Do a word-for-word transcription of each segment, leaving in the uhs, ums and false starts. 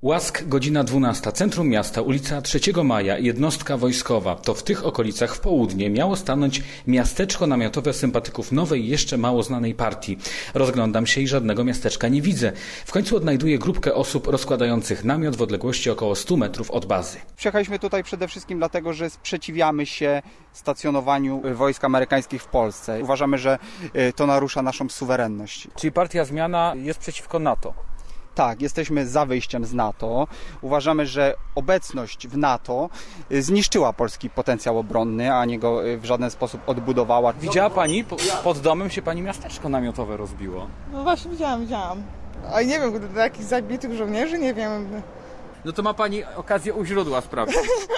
Łask, godzina dwunasta. Centrum miasta, ulica trzeciego maja, jednostka wojskowa. To w tych okolicach w południe miało stanąć miasteczko namiotowe sympatyków nowej, jeszcze mało znanej partii. Rozglądam się i żadnego miasteczka nie widzę. W końcu odnajduję grupkę osób rozkładających namiot w odległości około stu metrów od bazy. Przyjechaliśmy tutaj przede wszystkim dlatego, że sprzeciwiamy się stacjonowaniu wojsk amerykańskich w Polsce. Uważamy, że to narusza naszą suwerenność. Czyli partia Zmiana jest przeciwko NATO? Tak, jesteśmy za wyjściem z NATO. Uważamy, że obecność w NATO zniszczyła polski potencjał obronny, a nie go w żaden sposób odbudowała. Widziała Pani? Pod domem się Pani miasteczko namiotowe rozbiło. No właśnie widziałam, widziałam. A nie wiem, do jakichś zabitych żołnierzy, nie wiem. No to ma Pani okazję u źródła sprawdzić.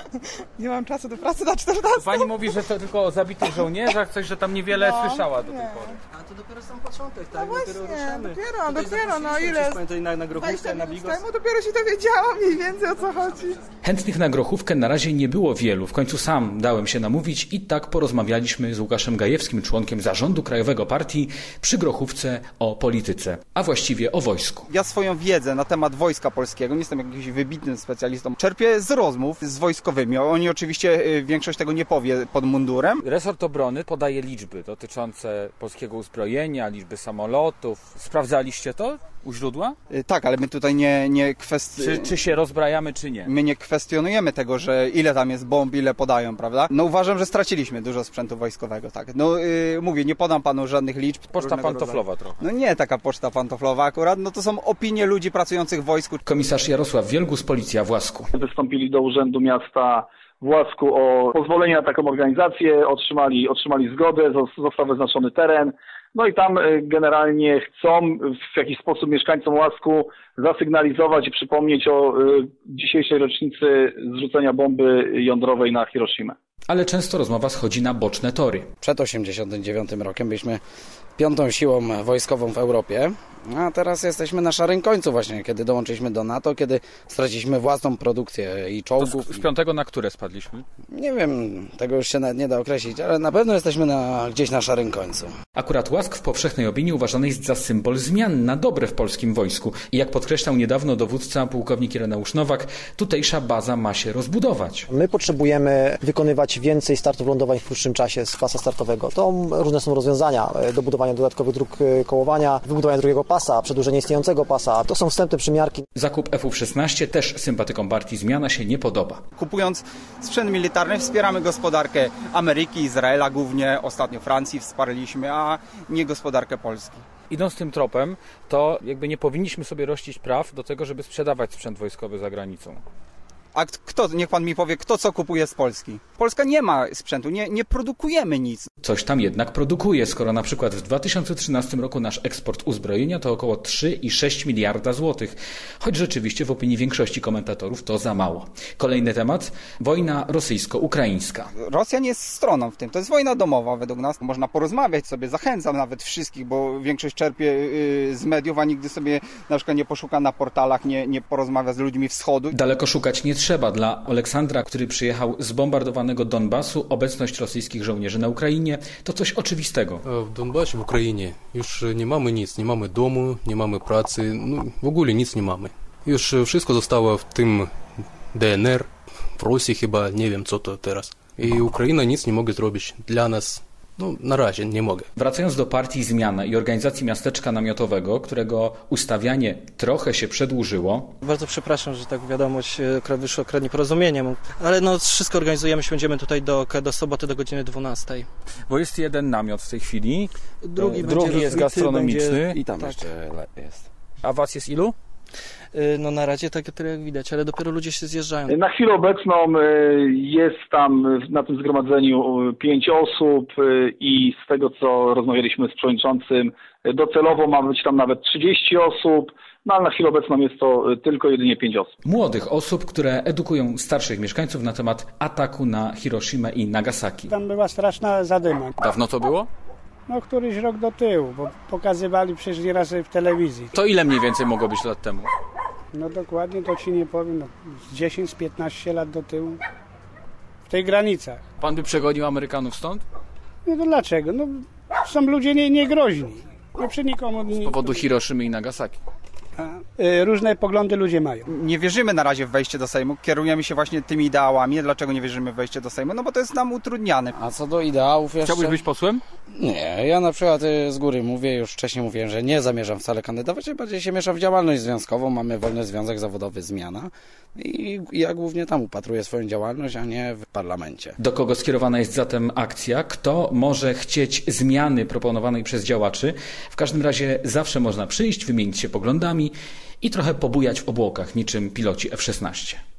Nie mam czasu do pracy na czternaście. Pani mówi, że to tylko o zabitych żołnierzach, coś, że tam niewiele no, słyszała do tej nie. pory. A to dopiero sam początek, tak? No właśnie, dopiero ruszamy. dopiero, Tutaj dopiero, no ile? Pamiętaj na, na grochówkę, na bigos. Temu dopiero się dowiedziałam mniej więcej, o co chodzi. Chętnych na grochówkę na razie nie było wielu. W końcu sam dałem się namówić i tak porozmawialiśmy z Łukaszem Gajewskim, członkiem zarządu Krajowego Partii, przy grochówce o polityce, a właściwie o wojsku. Ja swoją wiedzę na temat Wojska Polskiego, nie jestem jakimś wybitnym specjalistą, czerpię z rozmów z wojskowymi. Oni oczywiście większość tego nie powie pod mundurem. Resort Obrony podaje liczby dotyczące polskiego uzbrojenia, liczby samolotów. Sprawdzaliście to u źródła? Tak, ale my tutaj nie, nie kwestionujemy. Czy, czy się rozbrajamy, czy nie? My nie kwestionujemy tego, że ile tam jest bomb, ile podają, prawda? No uważam, że straciliśmy dużo sprzętu wojskowego, tak. No yy, mówię, nie podam panu żadnych liczb. Poczta pantoflowa rodzaju. Trochę. No nie taka poczta pantoflowa akurat, no to są opinie ludzi pracujących w wojsku. Komisarz Jarosław Wielgus, Policja w Łasku. Wystąpili do Urzędu Miasta w Łasku o pozwolenie na taką organizację, otrzymali, otrzymali zgodę, został wyznaczony teren. No i tam generalnie chcą w jakiś sposób mieszkańcom Łasku zasygnalizować i przypomnieć o dzisiejszej rocznicy zrzucenia bomby jądrowej na Hiroshimę. Ale często rozmowa schodzi na boczne tory. Przed osiemdziesiątym dziewiątym rokiem byliśmy piątą siłą wojskową w Europie, a teraz jesteśmy na szarym końcu właśnie, kiedy dołączyliśmy do NATO, kiedy straciliśmy własną produkcję i czołgów. Z piątego na które spadliśmy? Nie wiem, tego już się nawet nie da określić, ale na pewno jesteśmy na, gdzieś na szarym końcu. Akurat Łask w powszechnej opinii uważany jest za symbol zmian na dobre w polskim wojsku. I jak podkreślał niedawno dowódca pułkownik Ireneusz Nowak, tutejsza baza ma się rozbudować. My potrzebujemy wykonywać więcej startów lądowań w krótszym czasie z pasa startowego. To różne są rozwiązania do budowania dodatkowych dróg kołowania, wybudowania drugiego pasa, przedłużenie istniejącego pasa. To są wstępne przymiarki. Zakup F szesnaście też sympatykom partii Zmiana się nie podoba. Kupując sprzęt militarny wspieramy gospodarkę Ameryki, Izraela głównie, ostatnio Francji wsparliśmy, a nie gospodarkę Polski. Idąc tym tropem, to jakby nie powinniśmy sobie rościć praw do tego, żeby sprzedawać sprzęt wojskowy za granicą. A kto, niech pan mi powie, kto co kupuje z Polski? Polska nie ma sprzętu, nie, nie produkujemy nic. Coś tam jednak produkuje, skoro na przykład w dwa tysiące trzynastym roku nasz eksport uzbrojenia to około trzy i sześć miliarda złotych. Choć rzeczywiście w opinii większości komentatorów to za mało. Kolejny temat, wojna rosyjsko-ukraińska. Rosja nie jest stroną w tym, to jest wojna domowa według nas. Można porozmawiać sobie, zachęcam nawet wszystkich, bo większość czerpie z mediów, a nigdy sobie na przykład nie poszuka na portalach, nie, nie porozmawia z ludźmi wschodu. Daleko szukać nie trzeba. Dla Aleksandra, który przyjechał z bombardowanego Donbasu, obecność rosyjskich żołnierzy na Ukrainie to coś oczywistego. W Donbasie, w Ukrainie już nie mamy nic, nie mamy domu, nie mamy pracy, no, w ogóle nic nie mamy. Już wszystko zostało w tym D N R, w Rosji chyba, nie wiem co to teraz. I Ukraina nic nie może zrobić dla nas. No, na razie nie mogę. Wracając do partii Zmiana i organizacji miasteczka namiotowego, którego ustawianie trochę się przedłużyło. Bardzo przepraszam, że tak wiadomość wyszła akurat nieporozumieniem, ale no wszystko organizujemy, siądziemy tutaj do, do soboty do godziny dwunastej. Bo jest jeden namiot w tej chwili, drugi, drugi jest gastronomiczny. Będzie... I tam tak. jeszcze jest. A was jest ilu? No na razie tak jak widać, ale dopiero ludzie się zjeżdżają. Na chwilę obecną jest tam na tym zgromadzeniu pięć osób i z tego co rozmawialiśmy z przewodniczącym, docelowo ma być tam nawet trzydzieści osób, no ale na chwilę obecną jest to tylko jedynie pięć osób. Młodych osób, które edukują starszych mieszkańców na temat ataku na Hiroshimę i Nagasaki. Tam była straszna zadyma. Dawno to było? No któryś rok do tyłu, bo pokazywali przecież nieraz w telewizji. To ile mniej więcej mogło być lat temu? No dokładnie to ci nie powiem, no, z dziesięć z piętnaście lat do tyłu. W tych granicach. Pan by przegonił Amerykanów stąd? Nie, to dlaczego? No są ludzie nie, niegroźni. Nie przy nikomu... Z powodu Hiroszymy i Nagasaki. A, różne poglądy ludzie mają. Nie wierzymy na razie w wejście do Sejmu, kierujemy się właśnie tymi ideałami. Dlaczego nie wierzymy w wejście do Sejmu? No bo to jest nam utrudniane. A co do ideałów jeszcze... Chciałbyś być posłem? Nie, ja na przykład z góry mówię, już wcześniej mówiłem, że nie zamierzam wcale kandydować, a bardziej się mieszam w działalność związkową. Mamy wolny związek zawodowy Zmiana i ja głównie tam upatruję swoją działalność, a nie w parlamencie. Do kogo skierowana jest zatem akcja? Kto może chcieć zmiany proponowanej przez działaczy? W każdym razie zawsze można przyjść, wymienić się poglądami i trochę pobujać w obłokach niczym piloci F szesnaście.